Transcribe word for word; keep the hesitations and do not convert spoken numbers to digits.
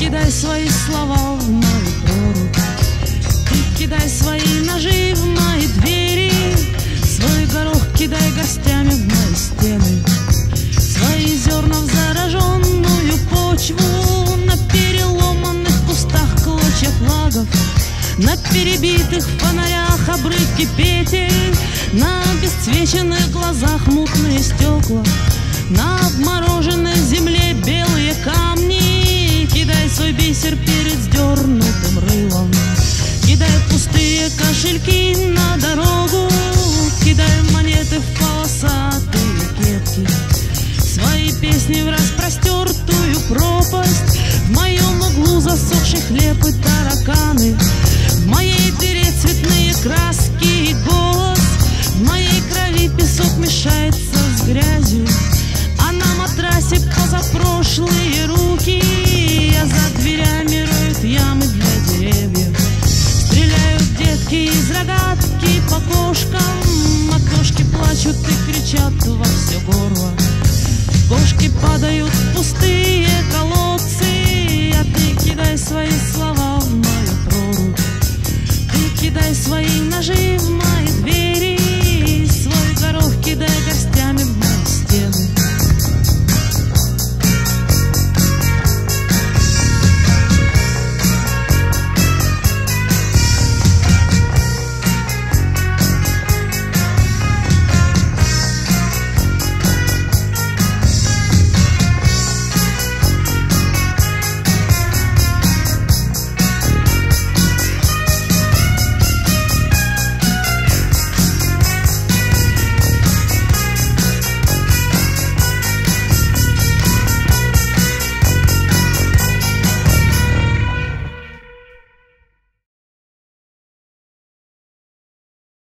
кидай свои слова в мою прорубь. Ты кидай свои ножи в мои двери, свой горох кидай горстями в мои стены, свои зерна в зараженную почву, на переломанных кустах клочья флагов, на перебитых фонарях обрывки петель, на обесцвеченных глазах мутные стекла, на обмороженной земле белые камни. Кидай свой бисер перед сдернутым рылом, кидай пустые кошельки на дорогу, кидай монеты в полосатые кепки, свои песни в распростертую пропасть. В моем углу засохший хлеб и тараканы, в моей дыре цветные краски и голос, в моей крови песок мешается с грязью, а на матрасе позапрошлые руки. А за дверями роют ямы для деревьев, стреляют детки из рогатки по кошкам, а кошки плачут и кричат во все горло. Кошки падают в пустые колодцы, а ты кидай свои слова в мою прорубь. Ты кидай свои ножи в